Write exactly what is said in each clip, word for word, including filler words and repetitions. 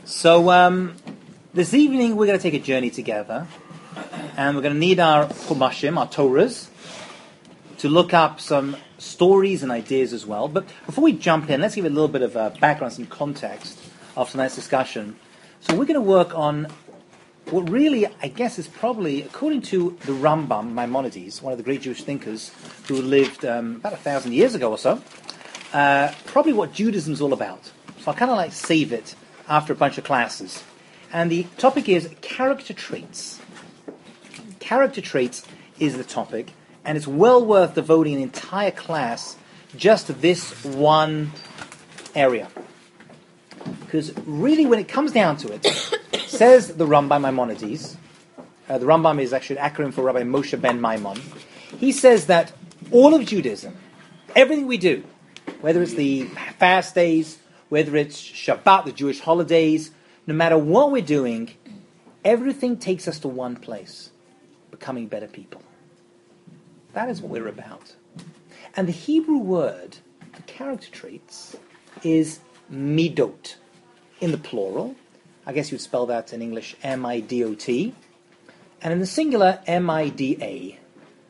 So um, this evening we're going to take a journey together, and we're going to need our Chumashim, our Torahs, to look up some stories and ideas as well. But before we jump in, let's give a little bit of a background, some context of tonight's discussion. So we're going to work on what really, I guess, is probably, according to the Rambam, Maimonides, one of the great Jewish thinkers who lived um, about a thousand years ago or so, uh, probably what Judaism's all about. So I'll kind of like save it after a bunch of classes. And the topic is character traits. Character traits is the topic, and it's well worth devoting an entire class just to this one area. Because really, when it comes down to it, says the Rambam Maimonides, uh, the Rambam is actually an acronym for Rabbi Moshe ben Maimon, he says that all of Judaism, everything we do, whether it's the fast days, whether it's Shabbat, the Jewish holidays, no matter what we're doing, everything takes us to one place, becoming better people. That is what we're about. And the Hebrew word for character traits is midot, in the plural. I guess you'd spell that in English M I D O T. And in the singular, M I D A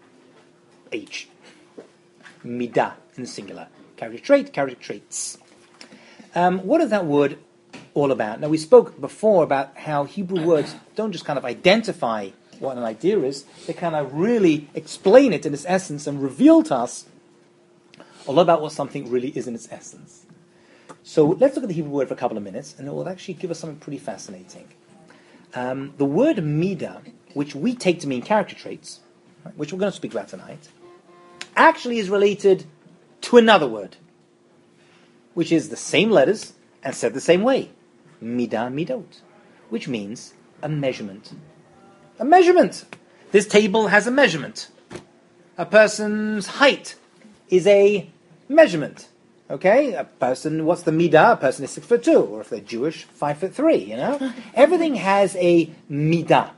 H. Midah in the singular. Character trait, character traits. Um, what is that word all about? Now, we spoke before about how Hebrew words don't just kind of identify what an idea is, they kind of really explain it in its essence and reveal to us a lot about what something really is in its essence. So let's look at the Hebrew word for a couple of minutes, and it will actually give us something pretty fascinating. Um, the word midah, which we take to mean character traits, right, which we're going to speak about tonight, actually is related to another word, which is the same letters and said the same way. Midah midot, which means a measurement. A measurement. This table has a measurement. A person's height is a measurement. Okay, a person, what's the midah? A person is six foot two, or if they're Jewish, five foot three, you know? Everything has a midah.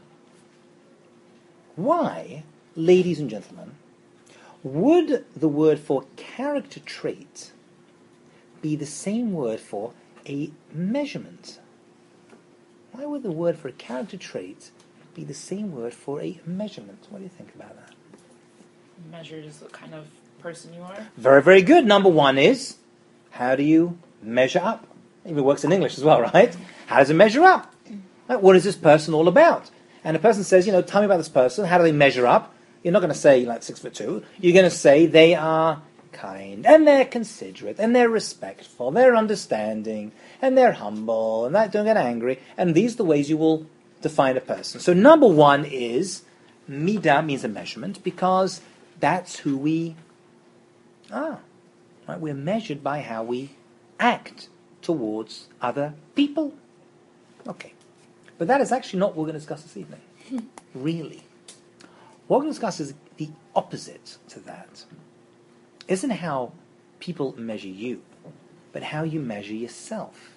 Why, ladies and gentlemen, would the word for character trait be the same word for a measurement? Why would the word for a character trait be the same word for a measurement? What do you think about that? Measured is the kind of person you are. Very, very good. Number one is, how do you measure up? It even works in English as well, right? How does it measure up? Like, what is this person all about? And a person says, you know, tell me about this person. How do they measure up? You're not going to say, like, six foot two. You're going to say they are kind, and they're considerate, and they're respectful, they're understanding, and they're humble, and they don't get angry. And these are the ways you will define a person. So number one is, midah means a measurement, because that's who we are. Right? We're measured by how we act towards other people. Okay. But that is actually not what we're going to discuss this evening. Really. What we're going to discuss is the opposite to that. Isn't how people measure you, but how you measure yourself.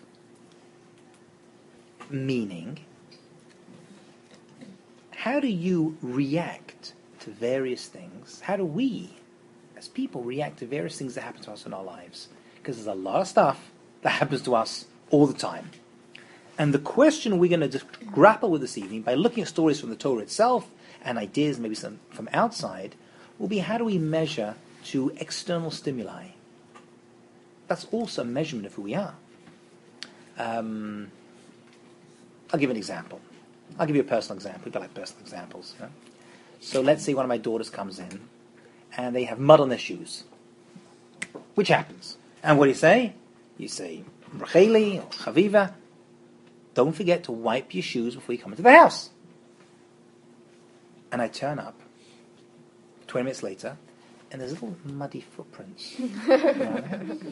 Meaning, how do you react to various things? How do we, as people, react to various things that happen to us in our lives? Because there's a lot of stuff that happens to us all the time. And the question we're going to just grapple with this evening, by looking at stories from the Torah itself, and ideas maybe some from outside, will be how do we measure to external stimuli? That's also a measurement of who we are. Um, I'll give an example. I'll give you a personal example. We've got like personal examples. You know? So let's say one of my daughters comes in, and they have mud on their shoes. Which happens. And what do you say? You say, Racheli or Chaviva, don't forget to wipe your shoes before you come into the house. And I turn up, twenty minutes later, and there's little muddy footprints. Right?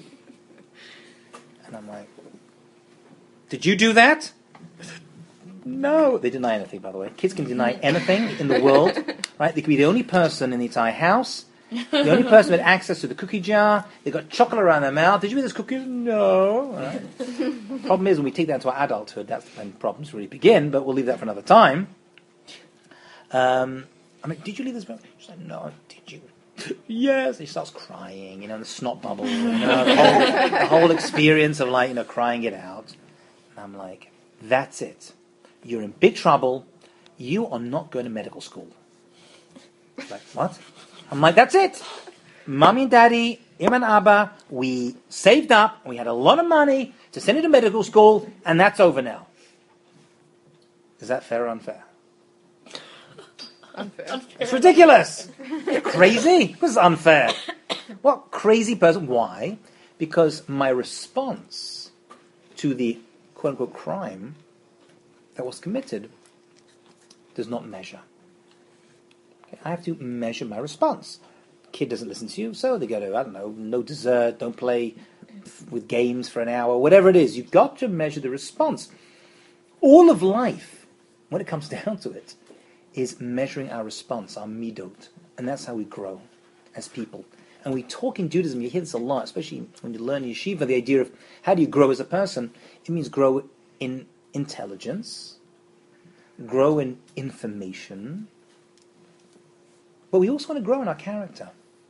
And I'm like, did you do that? No. They deny anything, by the way. Kids can deny anything in the world. Right? They could be the only person in the entire house, the only person with access to the cookie jar. They've got chocolate around their mouth. Did you eat this cookie? No. Right? Problem is, when we take that to our adulthood, that's when problems really begin, but we'll leave that for another time. Um, I'm like, did you leave this book? She's like, no, did you? Yes. And she starts crying, you know, the snot bubble, you know, the whole, the whole experience of like, you know, crying it out. And I'm like, that's it. You're in big trouble. You are not going to medical school. Like, what? I'm like, that's it. Mommy and Daddy, Im and Abba, we saved up, we had a lot of money to send you to medical school, and that's over now. Is that fair or unfair? Unfair. Unfair. It's ridiculous. You're crazy. This is unfair. What crazy person? Why? Because my response to the quote-unquote crime that was committed does not measure. Okay, I have to measure my response. Kid doesn't listen to you, so they go to, I don't know, no dessert, don't play f- with games for an hour, whatever it is. You've got to measure the response. All of life, when it comes down to it, is measuring our response, our midot. And that's how we grow as people. And we talk in Judaism, you hear this a lot, especially when you learn yeshiva, the idea of how do you grow as a person? It means grow in intelligence, grow in information, but we also want to grow in our character.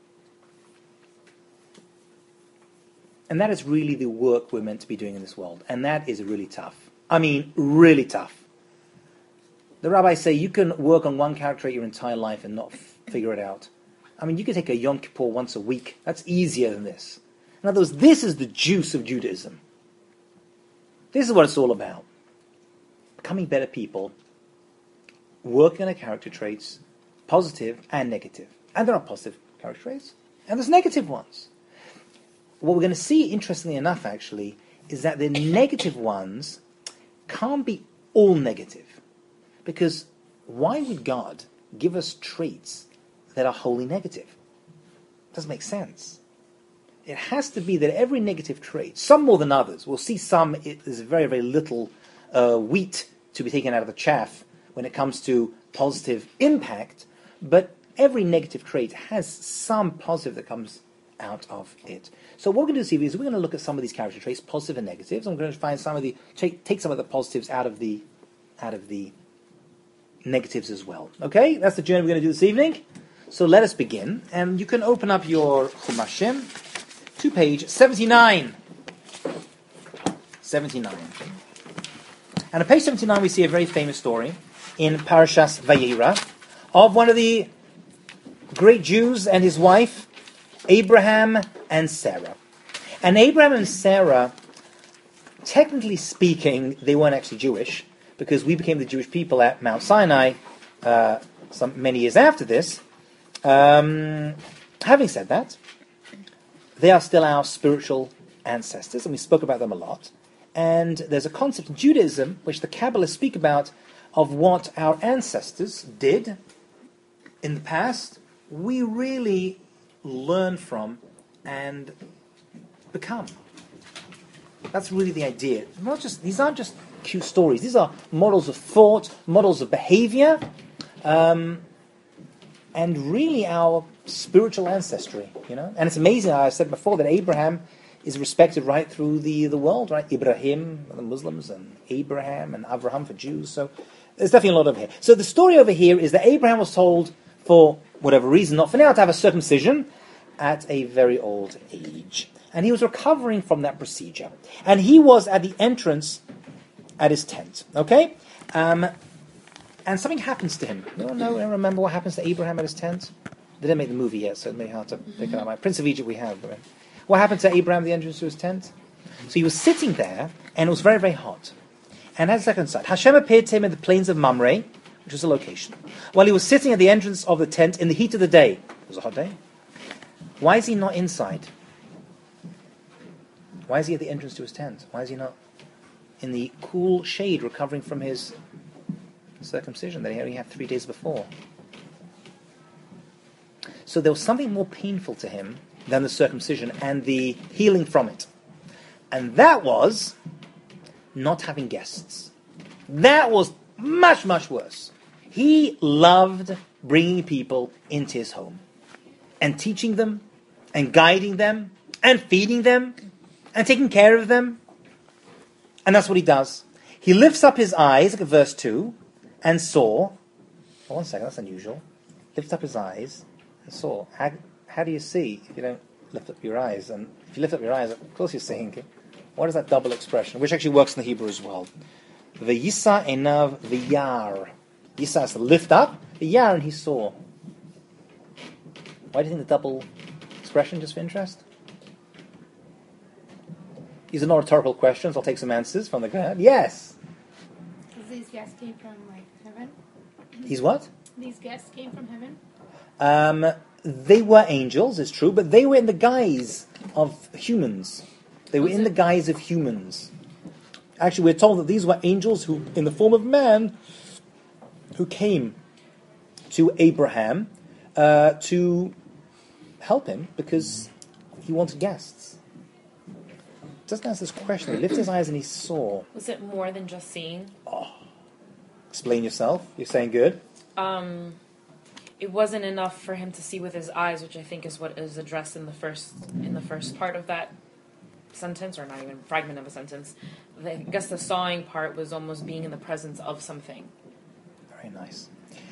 And that is really the work we're meant to be doing in this world. And that is really tough. I mean, really tough. The rabbis say you can work on one character trait your entire life and not f- figure it out. I mean, you can take a Yom Kippur once a week. That's easier than this. In other words, this is the juice of Judaism. This is what it's all about. Becoming better people, working on our character traits, positive and negative. And there are positive character traits, and there's negative ones. What we're going to see, interestingly enough, actually, is that the negative ones can't be all negative. Because why would God give us traits that are wholly negative? It doesn't make sense. It has to be that every negative trait, some more than others, we'll see some, there's very, very little uh, wheat to be taken out of the chaff when it comes to positive impact, but every negative trait has some positive that comes out of it. So what we're going to do this evening is we're going to look at some of these character traits, positive and negatives. I'm going to find some of the take, take some of the positives out of the out of the negatives as well. Okay, that's the journey we're going to do this evening. So let us begin, and you can open up your Chumashim to page seventy-nine. seventy-nine. And on page seventy-nine we see a very famous story in Parashas Vayera of one of the great Jews and his wife, Abraham and Sarah. And Abraham and Sarah, technically speaking, they weren't actually Jewish, because we became the Jewish people at Mount Sinai uh, some many years after this. Um, having said that, they are still our spiritual ancestors, and we spoke about them a lot. And there's a concept in Judaism, which the Kabbalists speak about, of what our ancestors did in the past. We really learn from and become. That's really the idea. Not just these aren't just cute stories. These are models of thought, models of behavior, um, and really our spiritual ancestry. You know, and it's amazing. I said before that Abraham is respected right through the, the world. Right, Ibrahim for the Muslims, and Abraham and Avraham for Jews. So there's definitely a lot over here. So the story over here is that Abraham was told, for whatever reason, not for now, to have a circumcision at a very old age. And he was recovering from that procedure. And he was at the entrance at his tent. Okay? Um, and something happens to him. You don't know, you don't remember what happens to Abraham at his tent? They didn't make the movie yet, so it may be hard to pick it up. Like Prince of Egypt we have. Right? What happened to Abraham at the entrance to his tent? So he was sitting there, and it was very, very hot. And at the second side, Hashem appeared to him in the plains of Mamre, which was a location, while he was sitting at the entrance of the tent in the heat of the day. It was a hot day. Why is he not inside? Why is he at the entrance to his tent? Why is he not in the cool shade recovering from his circumcision that he only had three days before? So there was something more painful to him than the circumcision and the healing from it. And that was not having guests. That was much, much worse. He loved bringing people into his home and teaching them and guiding them and feeding them and taking care of them. And that's what he does. He lifts up his eyes, look at verse two, and saw. Oh, one second, that's unusual. Lifts up his eyes and saw. How, how do you see if you don't lift up your eyes? And if you lift up your eyes, of course you're seeing. What is that double expression? Which actually works in the Hebrew as well. V'yisa enav v'yar. Yisa is to lift up. V'yar, and he saw. Why do you think the double expression, just for interest? These are not rhetorical questions. I'll take some answers from the crowd. Yes. These guests came from like heaven. These what? These guests came from heaven. Um, they were angels, it's true, but they were in the guise of humans. They were in the guise of humans. Actually, we're told that these were angels who, in the form of man, who came to Abraham uh, to help him because he wanted guests. Doesn't answer this question. He lifted his eyes and he saw. Was it more than just seeing? Oh. Explain yourself. You're saying good. Um, it wasn't enough for him to see with his eyes, which I think is what is addressed in the first in the first part of that sentence, or not even fragment of a sentence. I guess the sawing part was almost being in the presence of something. Very nice.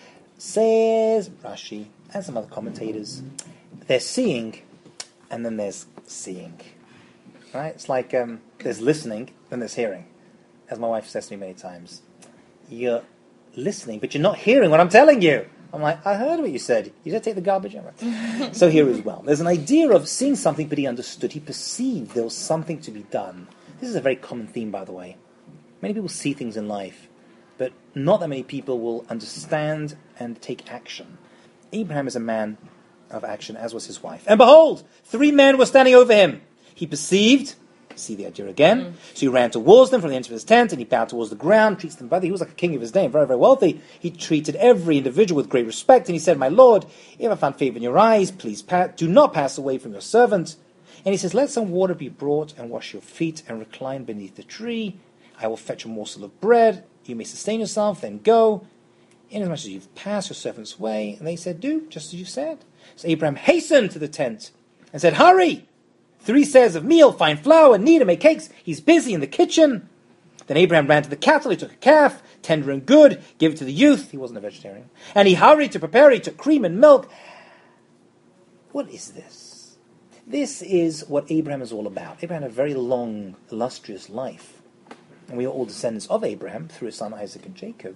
Says Rashi and some other commentators, there's seeing, and then there's seeing. Right? It's like um, there's listening, then there's hearing. As my wife says to me many times, you're listening, but you're not hearing what I'm telling you. I'm like, I heard what you said. You did take the garbage out. So here as well. There's an idea of seeing something, but he understood. He perceived there was something to be done. This is a very common theme, by the way. Many people see things in life, but not that many people will understand and take action. Abraham is a man of action, as was his wife. And behold, three men were standing over him. He perceived, see the idea again, mm. so he ran towards them from the entrance of his tent, and he bowed towards the ground, treats them brother. He was like a king of his day, very, very wealthy. He treated every individual with great respect, and he said, my lord, if I found favor in your eyes, please pa- do not pass away from your servant. And he says, let some water be brought, and wash your feet, and recline beneath the tree. I will fetch a morsel of bread. You may sustain yourself, then go, inasmuch as you've passed your servant's way. And they said, do, just as you said. So Abraham hastened to the tent, and said, hurry! Three seahs of meal, fine flour, knead, and make cakes. He's busy in the kitchen. Then Abraham ran to the cattle. He took a calf, tender and good, gave it to the youth. He wasn't a vegetarian. And he hurried to prepare. He took cream and milk. What is this? This is what Abraham is all about. Abraham had a very long, illustrious life. And we are all descendants of Abraham through his son Isaac and Jacob.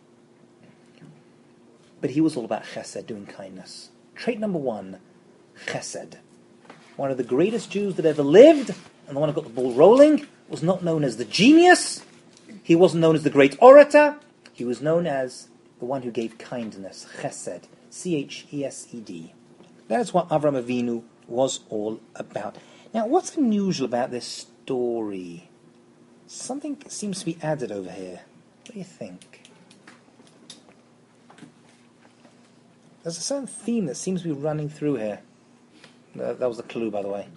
But he was all about chesed, doing kindness. Trait number one, chesed. One of the greatest Jews that ever lived, and the one who got the ball rolling, was not known as the genius. He wasn't known as the great orator. He was known as the one who gave kindness, chesed, C H E S E D. That is what Avram Avinu was all about. Now, what's unusual about this story? Something seems to be added over here. What do you think? There's a certain theme that seems to be running through here. Uh, that was the clue, by the way.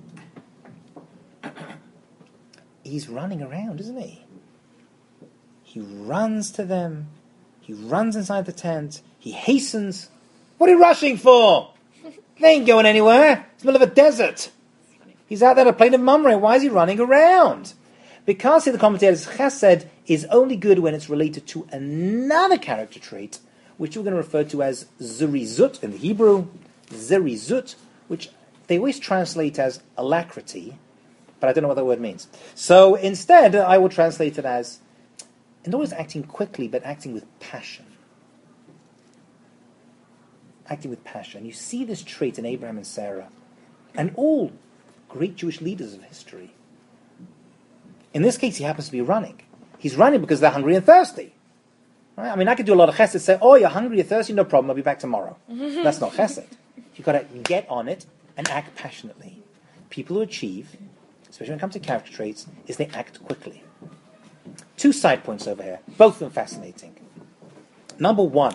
He's running around, isn't he? He runs to them. He runs inside the tent. He hastens. What are you rushing for? They ain't going anywhere. It's the middle of a desert. He's out there on a plain of Mamre. Why is he running around? Because, see, the commentators, chesed is only good when it's related to another character trait, which we're going to refer to as zerizut in the Hebrew. Zerizut, which they always translate as alacrity, but I don't know what that word means. So instead, I will translate it as, not always acting quickly, but acting with passion. Acting with passion. You see this trait in Abraham and Sarah, and all great Jewish leaders of history. In this case, he happens to be running. He's running because they're hungry and thirsty. Right? I mean, I could do a lot of chesed, say, oh, you're hungry, you're thirsty, no problem, I'll be back tomorrow. That's not chesed. You've got to get on it and act passionately. People who achieve, especially when it comes to character traits, is they act quickly. Two side points over here, both of them fascinating. Number one,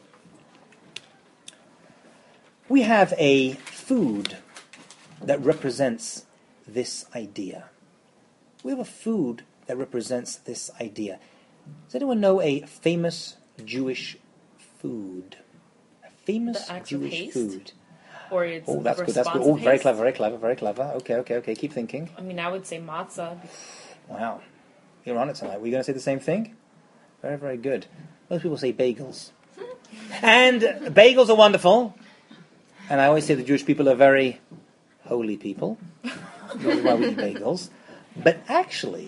we have a food that represents this idea. We have a food that represents this idea. Does anyone know a famous Jewish food? A famous Jewish food. Or it's oh, that's good. That's good. Oh, very clever, very clever, very clever. Okay, okay, okay. Keep thinking. I mean, I would say matzah. Wow, you're on it tonight. Were you going to say the same thing? Very, very good. Most people say bagels, and bagels are wonderful. And I always say the Jewish people are very holy people. That's why we eat bagels. But actually,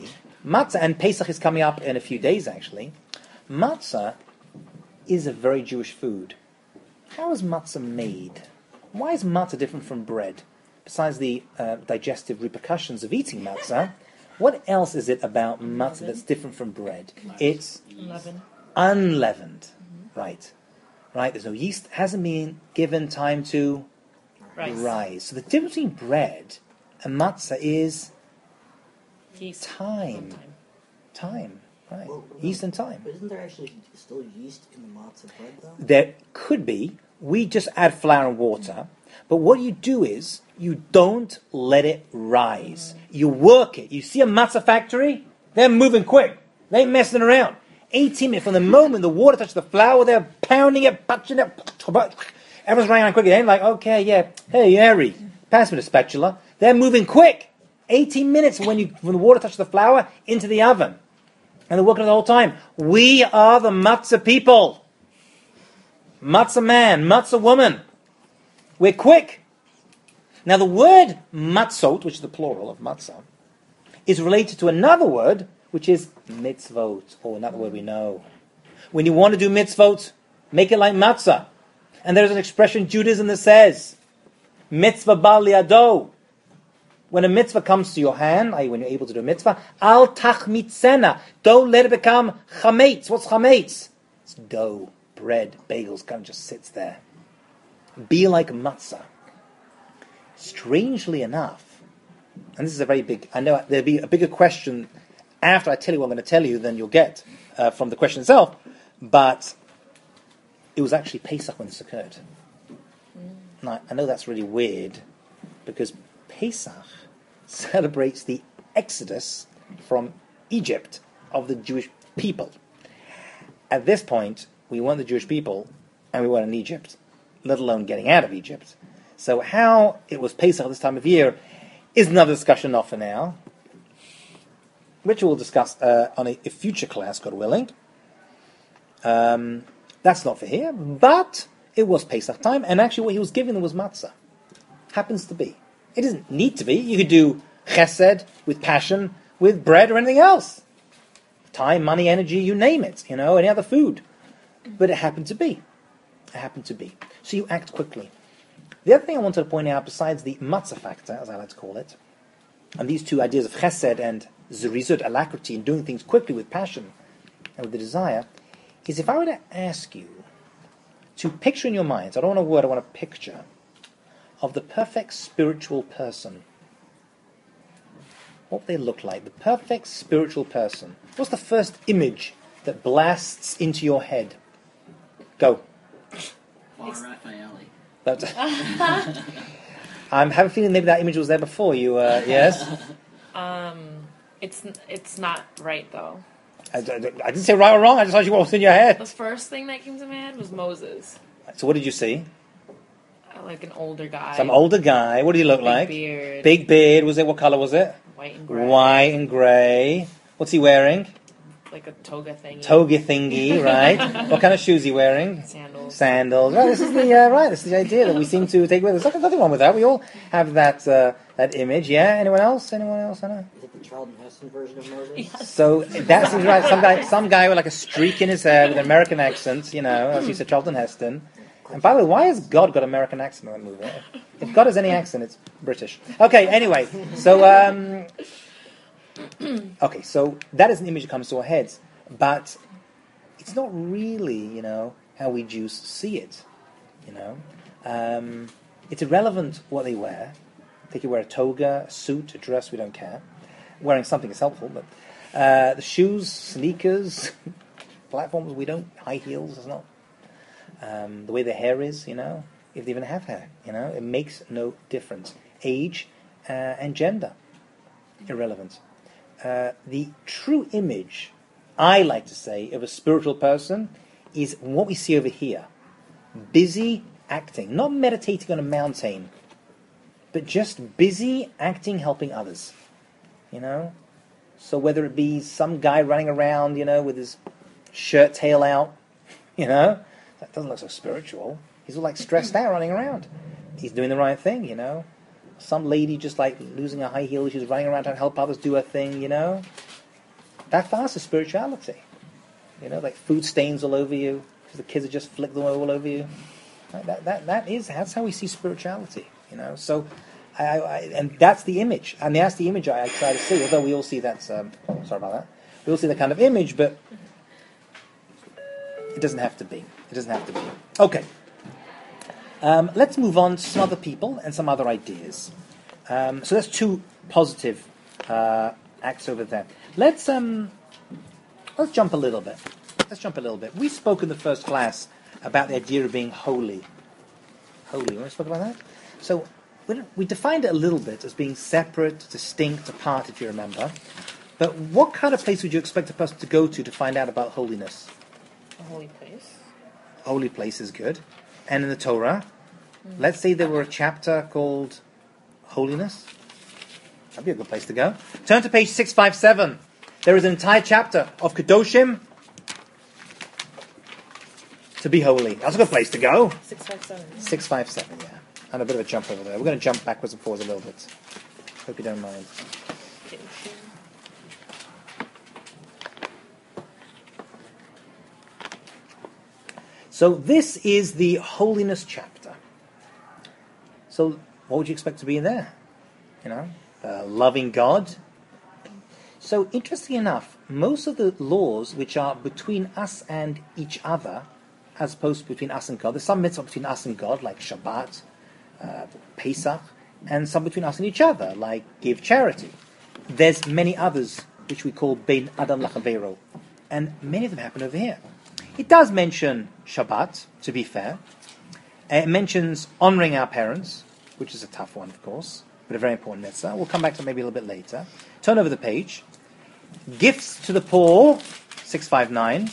Matzah, and Pesach is coming up in a few days actually. Matzah is a very Jewish food. How is matzah made? Why is matzah different from bread? Besides the uh, digestive repercussions of eating matzah, what else is it about matzah that's different from bread? It's Leaven. unleavened. Mm-hmm. Right. Right, there's no yeast. Hasn't been given time to Rice. rise. So the difference between bread and matzah is Yeast. time. Time. Time. Right. Well, no, Yeast and time. But isn't there actually still yeast in the matzah bread, though? There could be. We just add flour and water. But what you do is, you don't let it rise. You work it. You see a matzah factory? They're moving quick. They ain't messing around. eighteen minutes from the moment the water touches the flour, they're pounding it, punching it. Everyone's running around quick. They ain't like, okay, yeah, hey, Harry, pass me the spatula. They're moving quick. eighteen minutes when you when the water touches the flour into the oven. And they're working it the whole time. We are the matzah people. Matzah man, matzah woman. We're quick. Now the word matzot, which is the plural of matzah, is related to another word, which is mitzvot, or another word we know. When you want to do mitzvot, make it like matzah. And there's an expression in Judaism that says, mitzvah bal liado. When a mitzvah comes to your hand, that is when you're able to do a mitzvah, al tachmitzena. Don't let it become chametz. What's chametz? It's dough, bread, bagels, kind of just sits there. Be like matzah. Strangely enough, and this is a very big, I know there'll be a bigger question after I tell you what I'm going to tell you than you'll get uh, from the question itself, but it was actually Pesach when this occurred. Now, I know that's really weird, because Pesach celebrates the exodus from Egypt of the Jewish people. At this point, we weren't the Jewish people, and we weren't in Egypt, let alone getting out of Egypt. So how it was Pesach this time of year is another discussion, not for now, which we'll discuss uh, on a, a future class, God willing. Um, that's not for here, but it was Pesach time, and actually what he was giving them was matzah. Happens to be. It doesn't need to be. You could do chesed with passion, with bread or anything else. Time, money, energy, you name it, you know, any other food. But it happened to be. It happened to be. So you act quickly. The other thing I wanted to point out, besides the matzah factor, as I like to call it, and these two ideas of chesed and zerizut, alacrity, and doing things quickly with passion and with the desire, is if I were to ask you to picture in your minds, I don't want a word, I want a picture, of the perfect spiritual person. What would they look like? The perfect spiritual person. What's the first image that blasts into your head? Go. Paul Raffaelli. That's I'm having a feeling maybe that image was there before you. Uh, yes. Um, it's it's not right though. I, I, I didn't say right or wrong. I just asked you what was in your The head. first thing that came to my head was Moses, So what did you see? uh, like an older guy, Some older guy. What did he look big like? beard, Big beard. Was it? What color was it? white and gray, White and grey. What's he wearing? like a toga thing, Toga thingy, right? What kind of shoes he wearing? sandals. Sandals. Right, this is the uh, right. This is the idea that we seem to take with us. There's nothing wrong with that. We all have that uh, that image. Yeah. Anyone else? Anyone else? I know. Is it the Charlton Heston version of Moses? Yes. So that seems right. Some guy, some guy with like a streak in his hair with an American accent. You know, as you said, Charlton Heston. And by the way, why has God got an American accent in that movie? If God has any accent, it's British. Okay. Anyway, so um, okay, so that is an image that comes to our heads, but it's not really, you know, how we Jews see it. You know, um, it's irrelevant what they wear. They could wear a toga, a suit, a dress. We don't care. Wearing something is helpful, but uh, the shoes, sneakers, platforms. We don't. High heels is not. Um, the way their hair is, you know, if they even have hair, you know, it makes no difference. Age uh, and gender, irrelevant. Uh, the true image, I like to say, of a spiritual person is what we see over here. Busy acting, not meditating on a mountain, but just busy acting, helping others, you know. So whether it be some guy running around, you know, with his shirt tail out, you know, that doesn't look so spiritual. He's all like stressed out running around. He's doing the right thing, you know. Some lady just like losing her high heel, she's running around trying to help others do her thing, you know. That for us is spirituality. You know, like food stains all over you because the kids have just flicked them all over you. Right? That that that is that's how we see spirituality. You know, so I, I and that's the image, and that's the image I, I try to see. Although we all see that. Um, sorry about that. We all see that kind of image, but it doesn't have to be. It doesn't have to be. Okay. Um, let's move on to some other people and some other ideas. Um, so that's two positive uh, acts over there. Let's um, let's jump a little bit. Let's jump a little bit. We spoke in the first class about the idea of being holy. Holy. We spoke about that. So we, we defined it a little bit as being separate, distinct, apart. If you remember. But what kind of place would you expect a person to go to to find out about holiness? A holy place. A holy place is good. And in the Torah, mm. let's say there were a chapter called Holiness. That'd be a good place to go. Turn to page six fifty-seven. There is an entire chapter of Kedoshim to be holy. That's a good place to go. six fifty-seven. six fifty-seven, yeah. And a bit of a jump over there. We're going to jump backwards and forwards a little bit. Hope you don't mind. So this is the holiness chapter. So what would you expect to be in there? You know, uh, loving God. So interesting enough, most of the laws which are between us and each other, as opposed to between us and God, there's some mitzvah between us and God, like Shabbat, uh, Pesach, and some between us and each other, like give charity. There's many others which we call Bein Adam Lachavero, and many of them happen over here. It does mention Shabbat, to be fair. It mentions honouring our parents, which is a tough one, of course, but a very important mitzvah. We'll come back to it maybe a little bit later. Turn over the page. Gifts to the poor, six fifty-nine.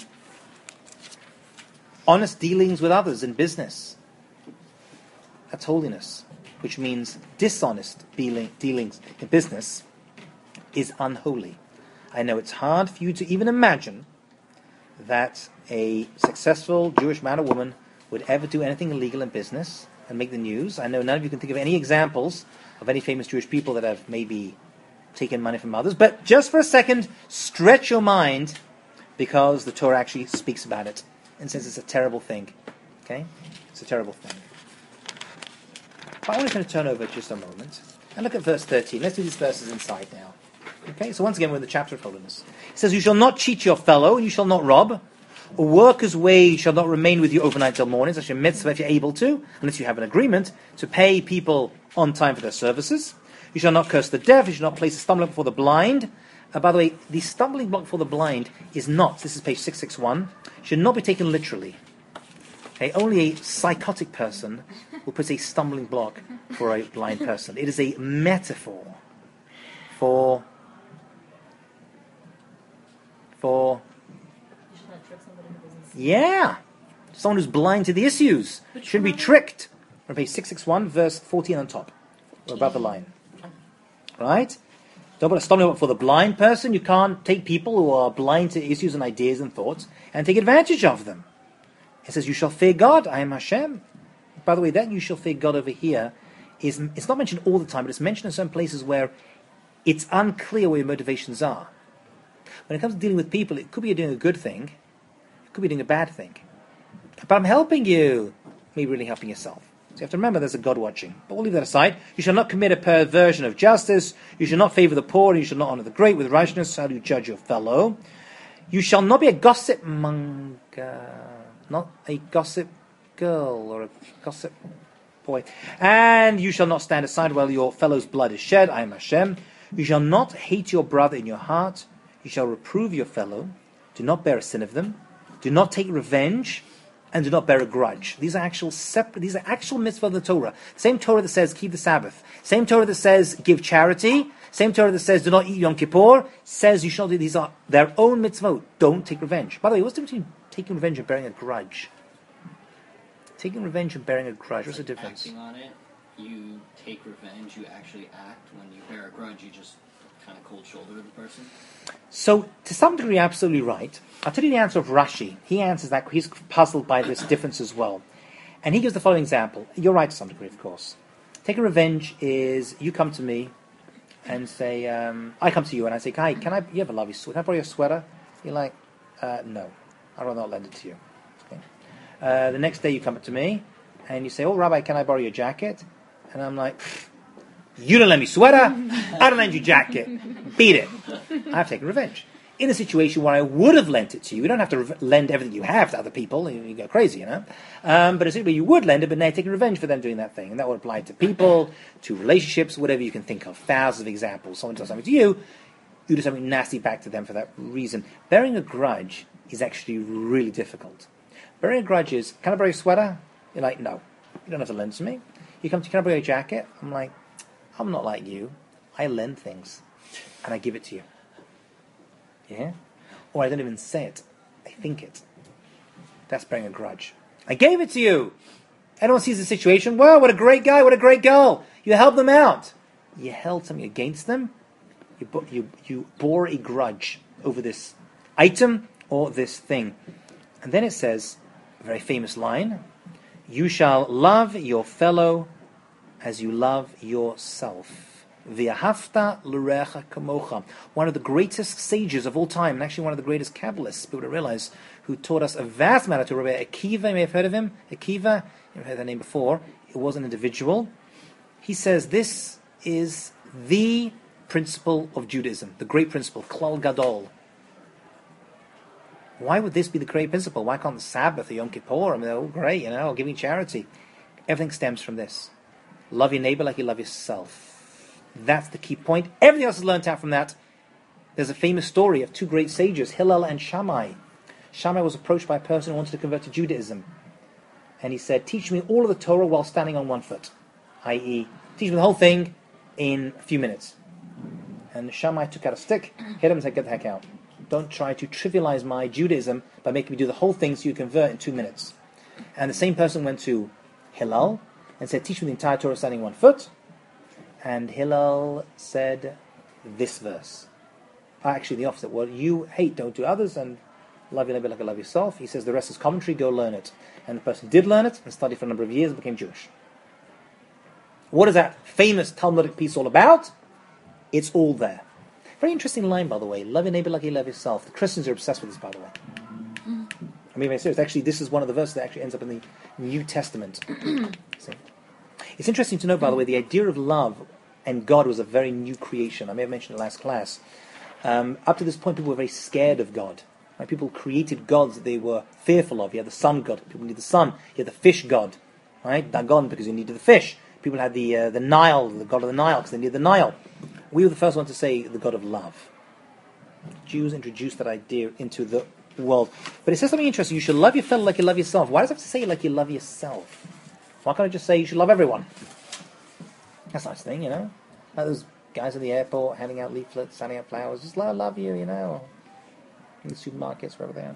Honest dealings with others in business. That's holiness, which means dishonest dealing, dealings in business is unholy. I know it's hard for you to even imagine that a successful Jewish man or woman would ever do anything illegal in business and make the news. I know none of you can think of any examples of any famous Jewish people that have maybe taken money from others, but just for a second, stretch your mind, because the Torah actually speaks about it and says it's a terrible thing. Okay? It's a terrible thing. But I want to turn over just a moment and look at verse thirteen. Let's do these verses inside now. Okay, so once again we're in the chapter of holiness. It says, "You shall not cheat your fellow, and you shall not rob. A worker's wage shall not remain with you overnight till morning." It's actually a mitzvah if you're able to, unless you have an agreement, to pay people on time for their services. You shall not curse the deaf. You shall not place a stumbling block before the blind. Uh, by the way, the stumbling block for the blind is not, this is page six sixty-one, should not be taken literally. Okay, only a psychotic person will put a stumbling block for a blind person. It is a metaphor for for yeah, someone who's blind to the issues shouldn't be tricked. On page six sixty-one, verse fourteen on top, or above the line. Right? Don't put a stumbling block for the blind person. You can't take people who are blind to issues and ideas and thoughts and take advantage of them. It says, "You shall fear God, I am Hashem." By the way, that "you shall fear God" over here is, it's not mentioned all the time, but it's mentioned in some places where it's unclear where your motivations are. When it comes to dealing with people, it could be you're doing a good thing, it could be doing a bad thing. But I'm helping you. Maybe really helping yourself. So you have to remember there's a God watching. But we'll leave that aside. You shall not commit a perversion of justice. You shall not favor the poor. And you shall not honor the great with righteousness. How do you judge your fellow? You shall not be a gossip monger. Not a gossip girl or a gossip boy. And you shall not stand aside while your fellow's blood is shed. I am Hashem. You shall not hate your brother in your heart. You shall reprove your fellow. Do not bear a sin of them. Do not take revenge. And do not bear a grudge. These are actual separate. These are actual mitzvah of the Torah. Same Torah that says keep the Sabbath. Same Torah that says give charity. Same Torah that says do not eat Yom Kippur. Says you shall do. These are their own mitzvot. Don't take revenge. By the way, what's the difference between taking revenge and bearing a grudge? Taking revenge and bearing a grudge. What's the difference? Acting on it, you take revenge. You actually act. When you bear a grudge, you just kind of cold shoulder the person. So, to some degree, you're absolutely right. I'll tell you the answer of Rashi. He answers that. He's puzzled by this difference as well. And he gives the following example. You're right to some degree, of course. Taking revenge is, you come to me, and say, um, I come to you and I say, Kai, can I, you have a lovely sweater, can I borrow your sweater? You're like, uh, no, I'd rather not lend it to you. Okay. Uh, the next day you come up to me and you say, oh, Rabbi, can I borrow your jacket? And I'm like, you don't lend me sweater, I don't lend you jacket. Beat it. I've taken revenge. In a situation where I would have lent it to you, you don't have to re- lend everything you have to other people, you, you go crazy, you know. Um, but essentially you would lend it, but now you're taking revenge for them doing that thing. And that would apply to people, to relationships, whatever you can think of. Thousands of examples. Someone does something to you, you do something nasty back to them for that reason. Bearing a grudge is actually really difficult. Bearing a grudge is, can I borrow your sweater? You're like, no, you don't have to lend it to me. You come to, can I borrow your jacket? I'm like, I'm not like you. I lend things, and I give it to you. Yeah? Or I don't even say it. I think it. That's bearing a grudge. I gave it to you. Everyone sees the situation. Wow, what a great guy, what a great girl. You helped them out. You held something against them. You, bo- you, you bore a grudge over this item or this thing. And then it says, a very famous line, you shall love your fellow as you love yourself. V'ahavta l'recha kamocha. One of the greatest sages of all time, and actually one of the greatest Kabbalists, people don't realize, who taught us a vast amount of Torah. Akiva, you may have heard of him. Akiva, you've heard that name before. It was an individual. He says this is the principle of Judaism, the great principle, Klal Gadol. Why would this be the great principle? Why can't the Sabbath or Yom Kippur? I mean, they're all great, you know, or giving charity. Everything stems from this. Love your neighbor like you love yourself. That's the key point. Everything else is learnt out from that. There's a famous story of two great sages, Hillel and Shammai. Shammai was approached by a person who wanted to convert to Judaism. And he said, teach me all of the Torah while standing on one foot. that is, teach me the whole thing in a few minutes. And Shammai took out a stick, hit him and said, get the heck out. Don't try to trivialize my Judaism by making me do the whole thing so you convert in two minutes. And the same person went to Hillel and said, teach me the entire Torah standing on one foot. And Hillel said this verse. Actually, the opposite. What you hate, don't do others, and love your neighbor like you love yourself. He says the rest is commentary, go learn it. And the person did learn it and studied for a number of years and became Jewish. What is that famous Talmudic piece all about? It's all there. Very interesting line, by the way. Love your neighbor like you love yourself. The Christians are obsessed with this, by the way. I mean, very serious. Actually, this is one of the verses that actually ends up in the New Testament. See? It's interesting to note, by the way, the idea of love and God was a very new creation. I may have mentioned it last class. Um, up to this point, people were very scared of God. Right? People created gods that they were fearful of. You had the sun god. People needed the sun. You had the fish god. Right? Dagon, because you needed the fish. People had the uh, the Nile, the god of the Nile, because they needed the Nile. We were the first one to say the God of love. Jews introduced that idea into the world. But it says something interesting. You should love your fellow like you love yourself. Why does it have to say like you love yourself? Why can't I just say you should love everyone? That's a nice thing, you know. Like those guys in the airport handing out leaflets, handing out flowers. Just love, love you, you know. In the supermarkets, wherever they are.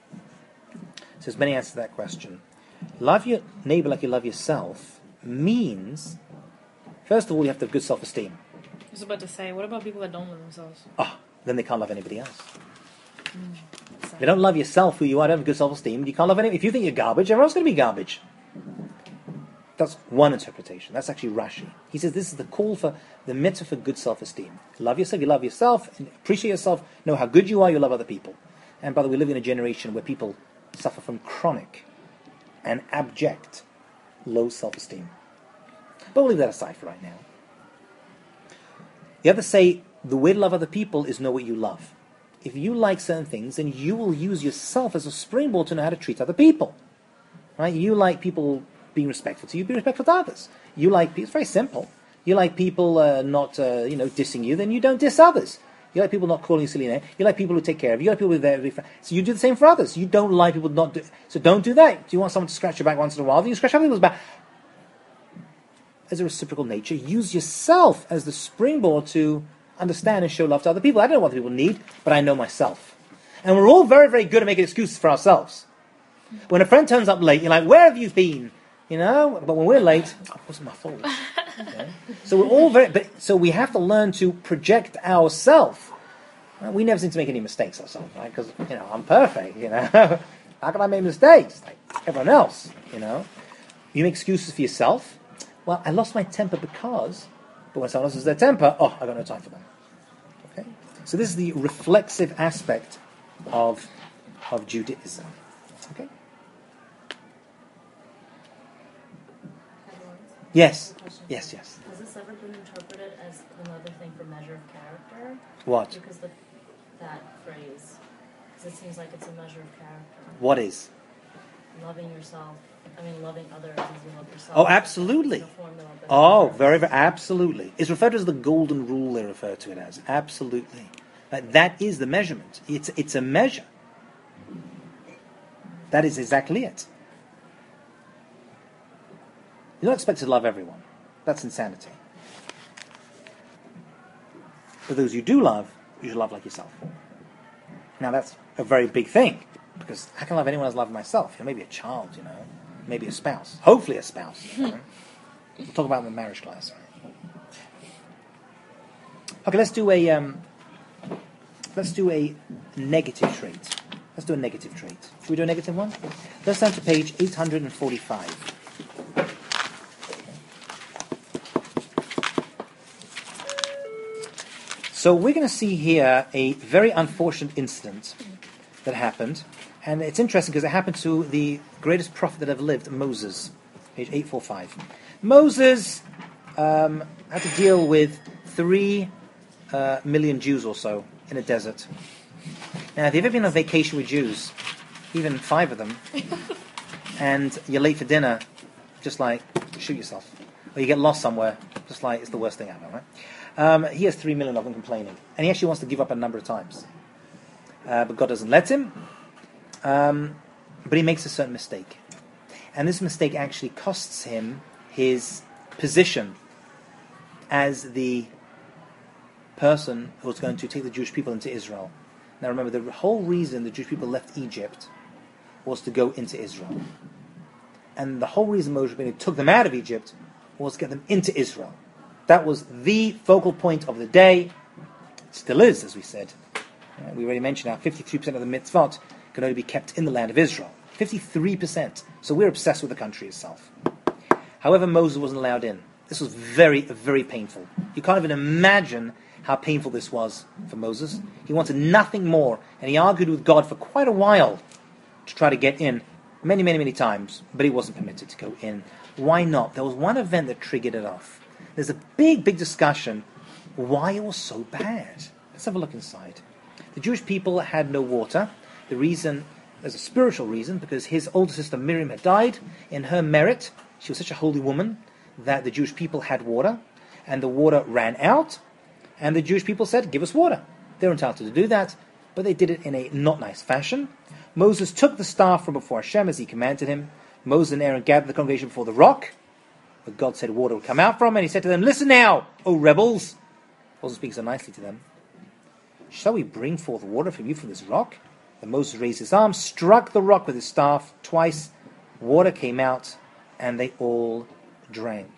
So there's many answers to that question. Love your neighbor like you love yourself means, first of all, you have to have good self-esteem. I was about to say, what about people that don't love themselves? Oh, then they can't love anybody else. Mm, If you don't love yourself, who you are, don't have good self-esteem, you can't love anybody. If you think you're garbage, everyone's going to be garbage. That's one interpretation. That's actually Rashi. He says this is the call for the mitzvah for good self-esteem. Love yourself, you love yourself, and appreciate yourself, know how good you are, you love other people. And by the way, we live in a generation where people suffer from chronic and abject low self-esteem. But we'll leave that aside for right now. The others say the way to love other people is know what you love. If you like certain things, then you will use yourself as a springboard to know how to treat other people. Right? You like people being respectful to you, be respectful to others. You like people, it's very simple. You like people uh, not, uh, you know, dissing you, then you don't diss others. You like people not calling you silly name. You like people who take care of you. You like people who are there to be friends. So you do the same for others. You don't like people not do. So don't do that. Do you want someone to scratch your back once in a while? Then you scratch other people's back. As a reciprocal nature, use yourself as the springboard to understand and show love to other people. I don't know what people need, but I know myself. And we're all very, very good at making excuses for ourselves. When a friend turns up late, you're like, where have you been? You know, but when we're late, oh, it wasn't my fault. Okay? So we're all very, but so we have to learn to project ourselves. Well, we never seem to make any mistakes ourselves, right? Because you know, I'm perfect. You know, how can I make mistakes like everyone else? You know, you make excuses for yourself. Well, I lost my temper because, but But when someone loses their temper, oh, I got no time for them. Okay? So this is the reflexive aspect of, of Judaism. Okay? Yes. Yes, yes. Has this ever been interpreted as another thing for measure of character? What? Because the, that phrase, because it seems like it's a measure of character. What is? Loving yourself, I mean loving others as you love yourself. Oh, absolutely. It's a formula that Oh, works. very, very, absolutely. It's referred to as the golden rule, they refer to it as. Absolutely. Uh, that is the measurement. It's, it's a measure. That is exactly it. You're not expected to love everyone. That's insanity. But those you do love, you should love like yourself. Now that's a very big thing, because I can love anyone as I love myself. You know, maybe a child, you know, maybe a spouse. Hopefully a spouse. You know? We'll talk about it in the marriage class. Okay, let's do a um, let's do a negative trait. Let's do a negative trait. Should we do a negative one? Let's turn to page eight hundred forty-five. So we're going to see here a very unfortunate incident that happened. And it's interesting because it happened to the greatest prophet that ever lived, Moses. Page eight forty-five. Moses um, had to deal with three uh, million Jews or so in a desert. Now, if you've ever been on vacation with Jews, even five of them, and you're late for dinner, just like, shoot yourself. Or you get lost somewhere, just like, it's the worst thing ever, right? Um, he has three million of them complaining. And he actually wants to give up a number of times. Uh, but God doesn't let him. Um, but he makes a certain mistake. And this mistake actually costs him his position as the person who was going to take the Jewish people into Israel. Now remember, the whole reason the Jewish people left Egypt was to go into Israel. And the whole reason Moshe Rabbeinu took them out of Egypt was to get them into Israel. That was the focal point of the day. It still is, as we said. Uh, we already mentioned how fifty-three percent of the mitzvot can only be kept in the land of Israel. fifty-three percent. So we're obsessed with the country itself. However, Moses wasn't allowed in. This was very, very painful. You can't even imagine how painful this was for Moses. He wanted nothing more, and he argued with God for quite a while to try to get in, many, many, many times, but he wasn't permitted to go in. Why not? There was one event that triggered it off. There's a big, big discussion why it was so bad. Let's have a look inside. The Jewish people had no water. The reason, there's a spiritual reason, because his older sister Miriam had died. In her merit, she was such a holy woman that the Jewish people had water, and the water ran out, and the Jewish people said, give us water. They're entitled to do that, but they did it in a not nice fashion. Moses took the staff from before Hashem as he commanded him. Moses and Aaron gathered the congregation before the rock, where God said water would come out from, and he said to them, listen now, O rebels. He wasn't speaking so nicely to them. Shall we bring forth water from you from this rock? Then Moses raised his arm, struck the rock with his staff twice. Water came out, and they all drank.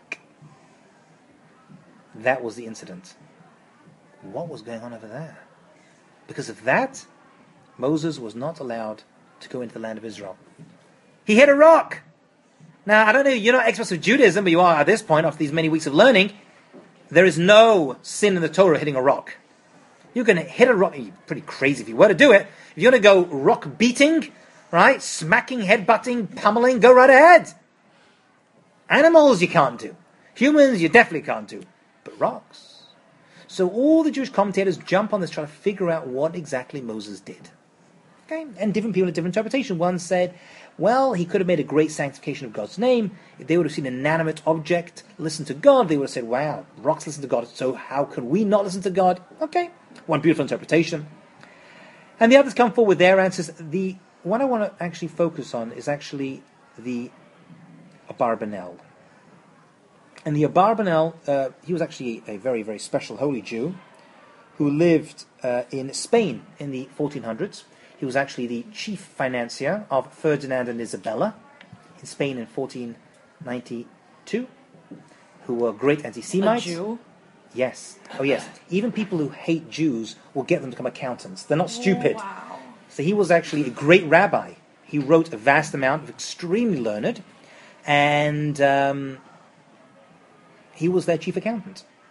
That was the incident. What was going on over there? Because of that, Moses was not allowed to go into the land of Israel. He hit a rock. Now, I don't know, you're not experts of Judaism, but you are at this point, after these many weeks of learning. There is no sin in the Torah hitting a rock. You can hit a rock, you're pretty crazy if you were to do it. If you're going to go rock beating, right, smacking, head-butting, pummeling, go right ahead. Animals you can't do. Humans you definitely can't do. But rocks. So all the Jewish commentators jump on this, trying to figure out what exactly Moses did. Okay? And different people have different interpretation. One said, well, he could have made a great sanctification of God's name. If they would have seen an inanimate object listen to God, they would have said, wow, rocks listen to God, so how can we not listen to God? Okay, one beautiful interpretation. And the others come forward with their answers. The one I want to actually focus on is actually the Abarbanel. And the Abarbanel, uh, he was actually a very, very special holy Jew who lived uh, in Spain in the fourteen hundreds. He was actually the chief financier of Ferdinand and Isabella in Spain in fourteen ninety-two, who were great anti-Semites. A Jew? Yes. Oh, yes. Even people who hate Jews will get them to become accountants. They're not stupid. Oh, wow. So he was actually a great rabbi. He wrote a vast amount, of extremely learned, and um, he was their chief accountant.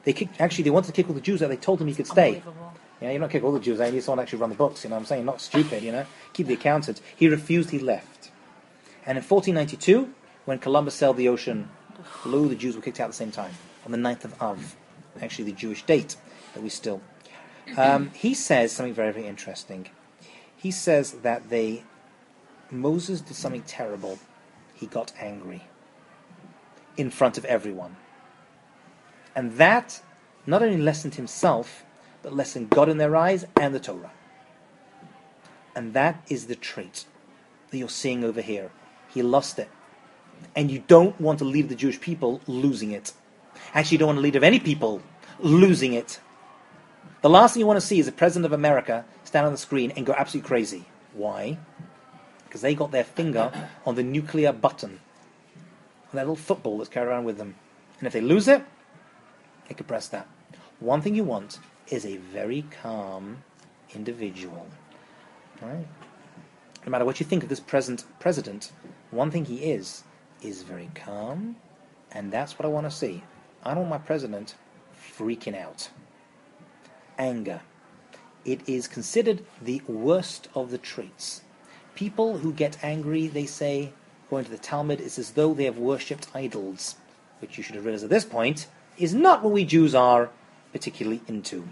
They kicked, actually, they wanted to kick all the Jews out. They told him he could stay. Unbelievable. Yeah, you don't kick all the Jews out. You need someone to actually run the books. You know what I'm saying? Not stupid, you know. Keep the accountants. He refused. He left. And in fourteen ninety-two, when Columbus sailed the ocean blue, the Jews were kicked out at the same time, on the ninth of Av, actually the Jewish date that we still... Um, he says something very, very interesting. He says that they... Moses did something terrible. He got angry in front of everyone. And that not only lessened himself, but lessened God in their eyes and the Torah. And that is the trait that you're seeing over here. He lost it. And you don't want to lead the Jewish people losing it. Actually, you don't want to lead of any people losing it. The last thing you want to see is the President of America stand on the screen and go absolutely crazy. Why? Because they got their finger on the nuclear button. On that little football that's carried around with them. And if they lose it, they could press that. One thing you want is a very calm individual. Right? No matter what you think of this present president, one thing he is, is very calm, and that's what I want to see. I don't want my president freaking out. Anger. It is considered the worst of the traits. People who get angry, they say, according to the Talmud, it's as though they have worshipped idols, which you should have realized at this point, is not what we Jews are particularly into.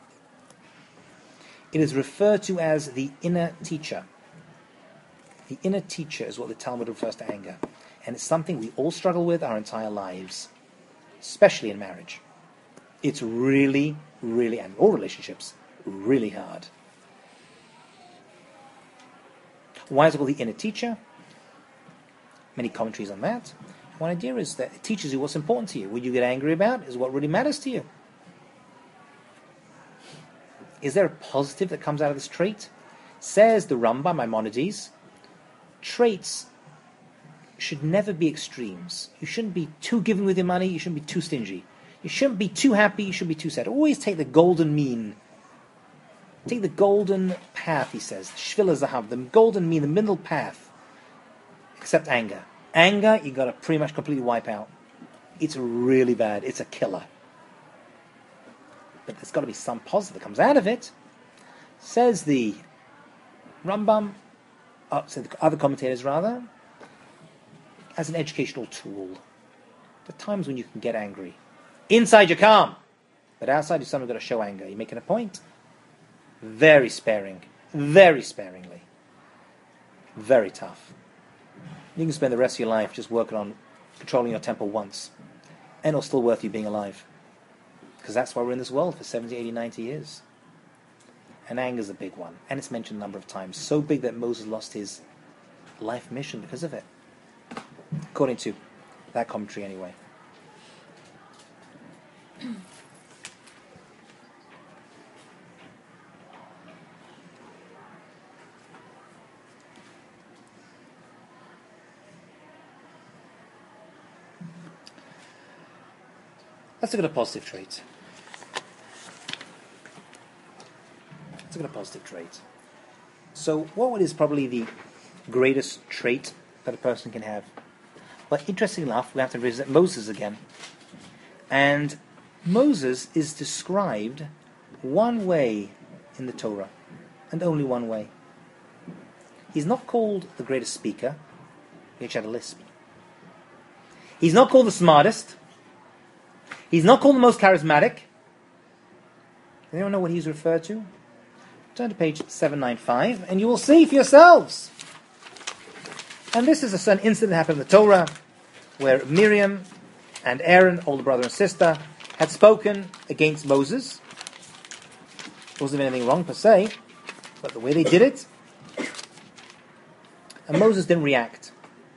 It is referred to as the inner teacher. The inner teacher is what the Talmud refers to anger. And it's something we all struggle with our entire lives, especially in marriage. It's really, really, and all relationships, really hard. Why is it called the inner teacher? Many commentaries on that. One idea is that it teaches you what's important to you. What you get angry about is what really matters to you. Is there a positive that comes out of this trait? Says the Rambam, Maimonides, traits should never be extremes. You shouldn't be too giving with your money, you shouldn't be too stingy. You shouldn't be too happy, you shouldn't be too sad. Always take the golden mean. Take the golden path, he says. Shvila Zahav, the golden mean, the middle path. Except anger. Anger, you got to pretty much completely wipe out. It's really bad. It's a killer. But there's got to be some positive that comes out of it. Says the Rambam, uh, so the other commentators rather, as an educational tool. There are times when you can get angry. Inside you're calm, but outside you're suddenly got to show anger. You're making a point. Very sparing. Very sparingly. Very tough. You can spend the rest of your life just working on controlling your temper once. And it'll still worth you being alive. Because that's why we're in this world for seventy, eighty, ninety years. And anger's a big one. And it's mentioned a number of times. So big that Moses lost his life mission because of it. According to that commentary anyway. Let's look at a positive trait. Let's look at a positive trait. So, what is probably the greatest trait that a person can have? Well, interestingly enough, we have to visit Moses again. And Moses is described one way in the Torah, and only one way. He's not called the greatest speaker. He actually had a lisp. He's not called the smartest. He's not called the most charismatic. Anyone know what he's referred to? Turn to page seven ninety-five, and you will see for yourselves. And this is a certain incident that happened in the Torah, where Miriam and Aaron, older brother and sister, had spoken against Moses. There wasn't anything wrong per se, but the way they did it, and Moses didn't react.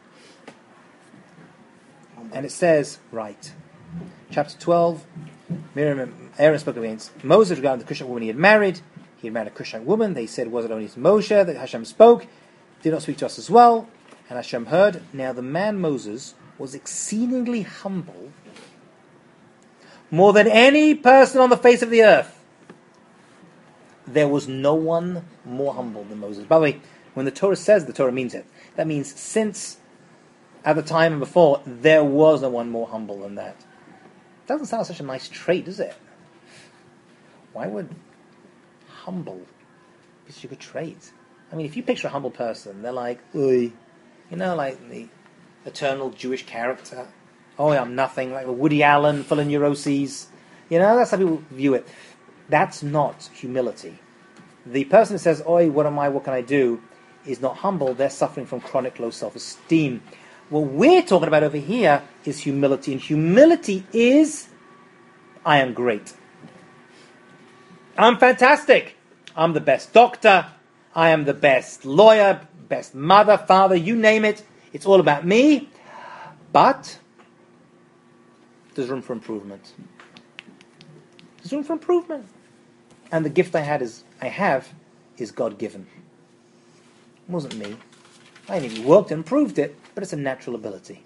And it says, right, chapter twelve, Miriam and Aaron spoke against Moses regarding the Cushite woman he had married. He had married a Cushite woman. They said, was it only to Moshe that Hashem spoke? Did not speak to us as well. And Hashem heard. Now the man Moses was exceedingly humble, more than any person on the face of the earth. There was no one more humble than Moses. By the way, when the Torah says the Torah means it, that means since at the time and before, there was no one more humble than that. Doesn't sound like such a nice trait, does it? Why would humble be such a good trait? I mean, if you picture a humble person, they're like, Oi, you know, like the eternal Jewish character. Oh, I'm nothing, like Woody Allen, full of neuroses. You know, that's how people view it. That's not humility. The person who says, Oi, what am I, what can I do, is not humble. They're suffering from chronic low self-esteem. What we're talking about over here is humility. And humility is, I am great. I'm fantastic. I'm the best doctor. I am the best lawyer, best mother, father, you name it. It's all about me. But there's room for improvement. There's room for improvement. And the gift I had is I have is God-given. It wasn't me. I maybe worked and improved it, but it's a natural ability.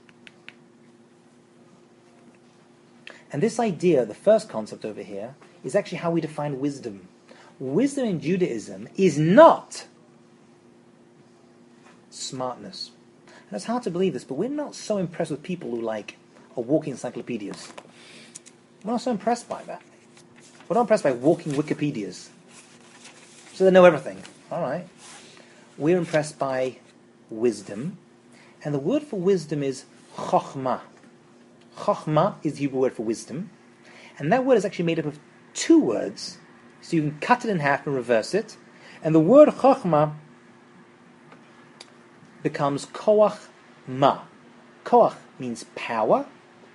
And this idea, the first concept over here, is actually how we define wisdom. Wisdom in Judaism is not smartness. And it's hard to believe this, but we're not so impressed with people who like are walking encyclopedias. We're not so impressed by that. We're not impressed by walking Wikipedias. So they know everything. All right. We're impressed by wisdom. And the word for wisdom is chokhmah. Chokhmah is the Hebrew word for wisdom. And that word is actually made up of two words. So you can cut it in half and reverse it. And the word chokhmah becomes koach ma. Koach means power.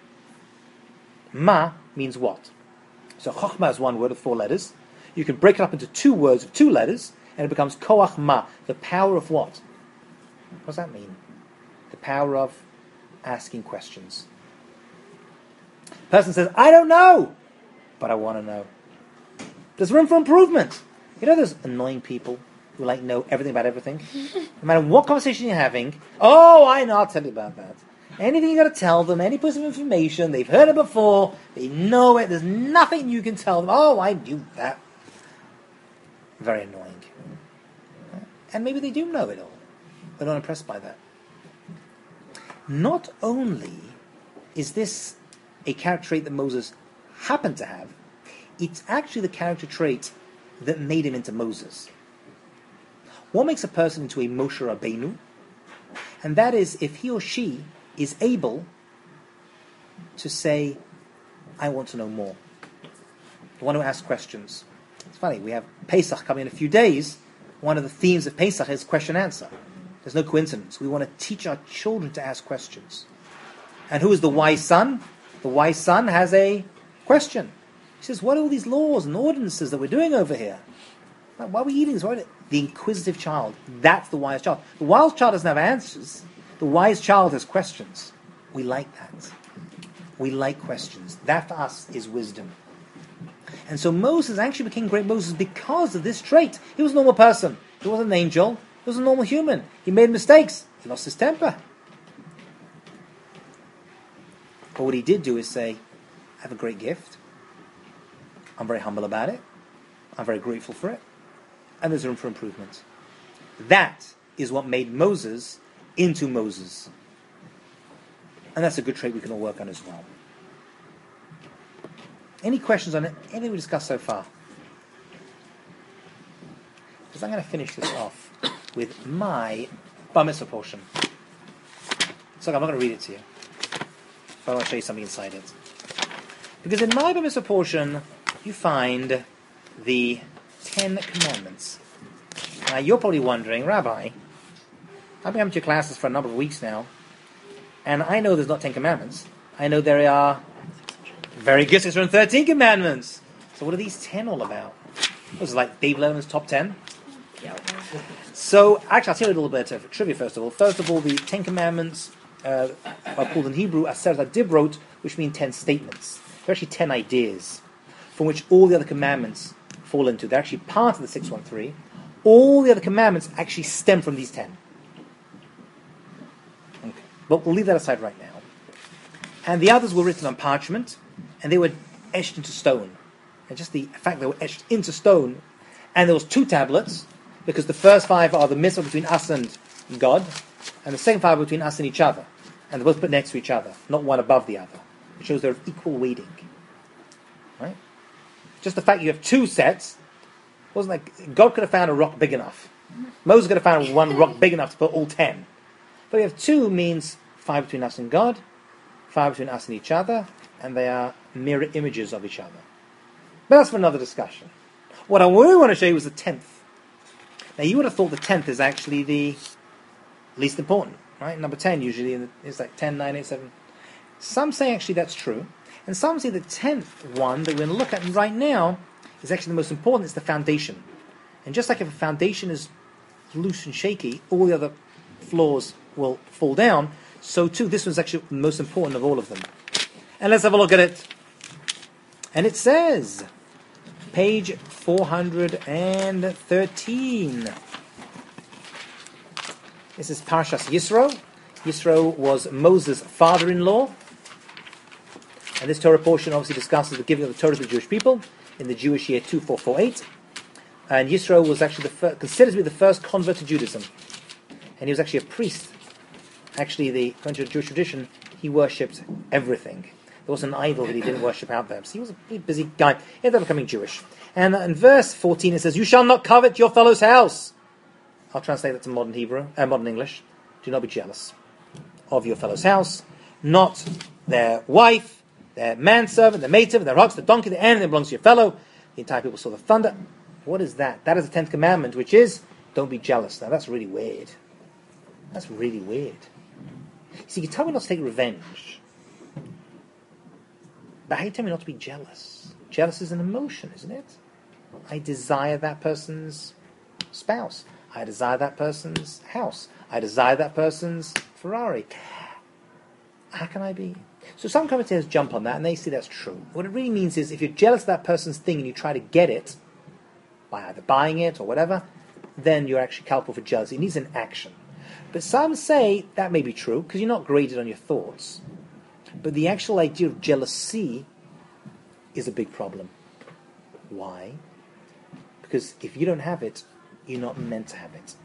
Ma means what? So chokhmah is one word with four letters. You can break it up into two words of two letters, and it becomes koach ma, the power of what? What does that mean? The power of asking questions. Person says, I don't know, but I want to know. There's room for improvement. You know those annoying people who like know everything about everything? No matter what conversation you're having, oh, I know, I'll tell you about that. Anything you got to tell them, any piece of information, they've heard it before, they know it, there's nothing you can tell them. Oh, I knew that. Very annoying. And maybe they do know it all. They're not impressed by that. Not only is this a character trait that Moses happened to have, it's actually the character trait that made him into Moses. What makes a person into a Moshe Rabbeinu? And that is if he or she is able to say, I want to know more. I want to ask questions. It's funny, we have Pesach coming in a few days. One of the themes of Pesach is question-answer. There's no coincidence. We want to teach our children to ask questions. And who is the wise son? The wise son has a question. He says, what are all these laws and ordinances that we're doing over here? Why are we eating this? Why are we... The inquisitive child, that's the wise child. The wise child doesn't have answers. The wise child has questions. We like that. We like questions. That for us is wisdom. And so Moses actually became great Moses because of this trait. He was a normal person. He wasn't an angel. He was a normal human. He made mistakes. He lost his temper. But what he did do is say, I have a great gift. I'm very humble about it. I'm very grateful for it. And there's room for improvement. That is what made Moses into Moses. And that's a good trait we can all work on as well. Any questions on it? Anything we discussed so far? Because I'm going to finish this off with my Bar Mitzvah portion. So I'm not going to read it to you. But I want to show you something inside it. Because in my Bar Mitzvah portion, you find the Ten Commandments. Now you're probably wondering, Rabbi, I've been coming to your classes for a number of weeks now, and I know there's not Ten Commandments. I know there are very good six hundred thirteen Commandments. So what are these ten all about? Was it like David Letterman's top ten? Yeah. So actually, I'll tell you a little bit of trivia first of all. First of all, the Ten Commandments uh, are called in Hebrew Aseret Dibrot, which mean ten statements. They're actually ten ideas from which all the other commandments fall into. They're actually part of the six one three. All the other commandments actually stem from these ten. Okay. But we'll leave that aside right now. And the others were written on parchment, and they were etched into stone. And just the fact they were etched into stone, and there was two tablets, because the first five are the mitzvah between us and God, and the second five are between us and each other. And they're both put next to each other, not one above the other. It shows they're of equal weighting. just the fact you have two sets, wasn't like God could have found a rock big enough. Moses could have found one rock big enough to put all ten. But you have two means five between us and God, five between us and each other, and they are mirror images of each other. But that's for another discussion. What I really want to show you was the tenth. Now you would have thought the tenth is actually the least important, right? Number ten usually is like ten, nine, eight, seven. Some say actually that's true. And some say the tenth one that we're going to look at right now is actually the most important. It's the foundation. And just like if a foundation is loose and shaky, all the other floors will fall down. So too, this one's actually the most important of all of them. And let's have a look at it. And it says, page four hundred thirteen. This is Parshas Yisro. Yisro was Moses' father-in-law. And this Torah portion obviously discusses the giving of the Torah to the Jewish people in the Jewish year two four four eight. And Yisro was actually the fir- considered to be the first convert to Judaism. And he was actually a priest. Actually, the, according to the Jewish tradition, he worshipped everything. There wasn't an idol that he didn't worship out there. So he was a pretty busy guy. He ended up becoming Jewish. And in verse fourteen it says, "You shall not covet your fellow's house." I'll translate that to modern Hebrew, uh, modern English. Do not be jealous of your fellow's house, not their wife, their manservant, their maidservant, their ox, the donkey, the animal that belongs to your fellow. The entire people saw the thunder. What is that? That is the tenth commandment, which is, don't be jealous. Now that's really weird. That's really weird. You see, you tell me not to take revenge. But how do you tell me not to be jealous? Jealous is an emotion, isn't it? I desire that person's spouse. I desire that person's house. I desire that person's Ferrari. How can I be? So some commentators jump on that and they say that's true. What it really means is if you're jealous of that person's thing and you try to get it, by either buying it or whatever, then you're actually culpable for jealousy. It needs an action. But some say that may be true because you're not graded on your thoughts. But the actual idea of jealousy is a big problem. Why? Because if you don't have it, you're not meant to have it.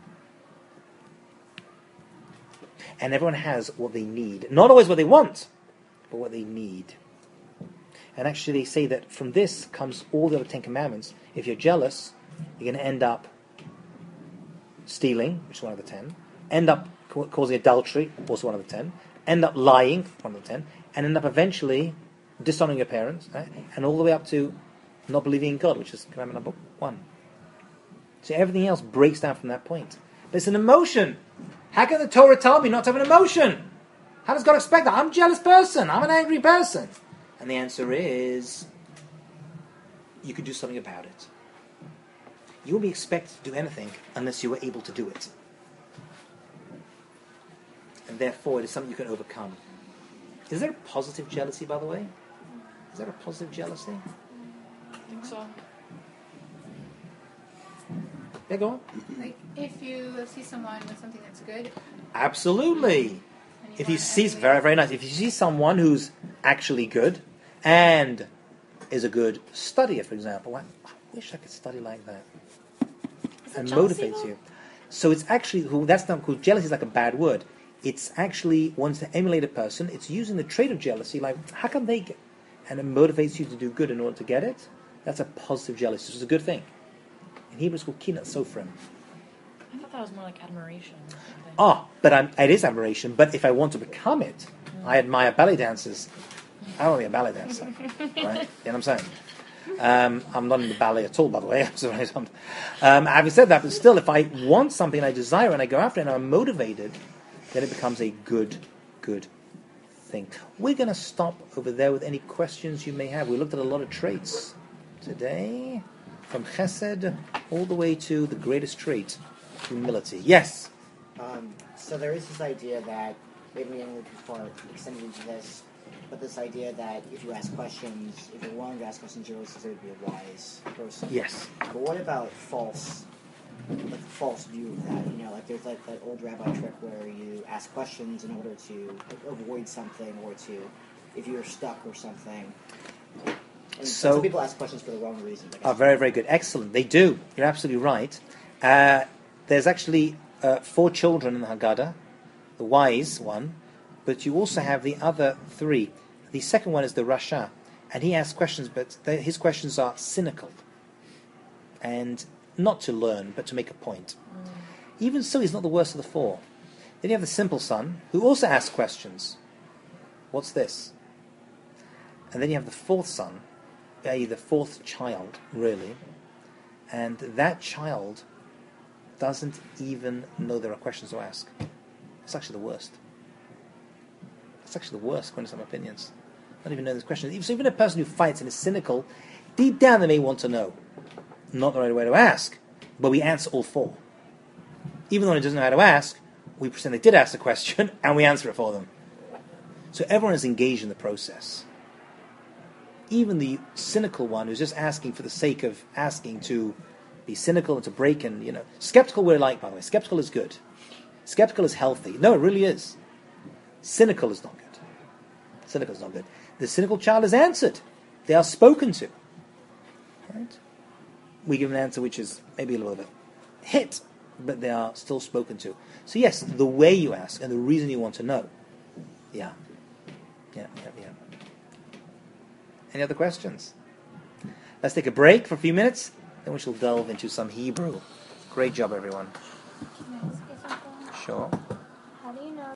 And everyone has what they need. Not always what they want, but what they need. And actually they say that from this comes all the other Ten Commandments. If you're jealous, you're going to end up stealing, which is one of the ten. End up ca- causing adultery, also one of the ten. End up lying, one of the ten. And end up eventually dishonoring your parents. Right? And all the way up to not believing in God, which is commandment number one. So everything else breaks down from that point. But it's an emotion. How can the Torah tell me not to have an emotion? How does God expect that? I'm a jealous person. I'm an angry person. And the answer is, you can do something about it. You won't be expected to do anything unless you were able to do it. And therefore, it is something you can overcome. Is there a positive jealousy, by the way? Is there a positive jealousy? I think so. Yeah, go on. Like, if you see someone with something that's good, Absolutely. and If you want see, everybody- very, very nice. If you see someone who's actually good and is a good studier, for example, I, I wish I could study like that. Is And that jealousy, motivates though? you. So it's actually, that's not called jealousy is like a bad word. It's actually wants to emulate a person. It's using the trait of jealousy, like how can they get, and it motivates you to do good in order to get it. That's a positive jealousy. It's a good thing. In Hebrew, it's called kinat sofrim. I thought that was more like admiration. Or something. Ah, but I'm, it is admiration. But if I want to become it, I admire ballet dancers. I want to be a ballet dancer, right? You know what I'm saying? Um, I'm not in the ballet at all, by the way. I'm sorry. Um, having said that, but still, if I want something and I desire and I go after it and I'm motivated, then it becomes a good, good thing. We're going to stop over there with any questions you may have. We looked at a lot of traits today, from chesed all the way to the greatest trait, humility. Yes? Um, so there is this idea that, maybe I'm going to far extended into this, but this idea that if you ask questions, if you're willing to ask questions, you're considered to be a wise person. Yes. But what about false, like false view of that? You know, like there's like that old rabbi trick where you ask questions in order to like, avoid something or to, if you're stuck or something. And So- some people ask questions for the wrong reasons. I guess. Are very, very good. Excellent. They do. You're absolutely right. Uh, there's actually uh, four children in the Haggadah, the wise one, but you also have the other three. The second one is the Rasha. And he asks questions, but th- his questions are cynical. And not to learn, but to make a point. Mm. Even so, he's not the worst of the four. Then you have the simple son, who also asks questions. What's this? And then you have the fourth son, that is the fourth child, really. And that child doesn't even know there are questions to ask. It's actually the worst. It's actually the worst, according to some opinions. Not even know there's questions. So even a person who fights and is cynical, deep down they may want to know. Not the right way to ask, but we answer all four. Even though he doesn't know how to ask, we pretend they did ask the question, and we answer it for them. So everyone is engaged in the process. Even the cynical one who's just asking for the sake of asking to be cynical and to break and, you know... Skeptical we're like, by the way. Skeptical is good. Skeptical is healthy. No, it really is. Cynical is not good. Cynical is not good. The cynical child is answered. They are spoken to. Right? We give an answer which is maybe a little bit hit, but they are still spoken to. So yes, the way you ask and the reason you want to know. Yeah. Yeah, yeah, yeah. Any other questions? Let's take a break for a few minutes, then we shall delve into some Hebrew. Great job, everyone. Can I ask you something? Sure.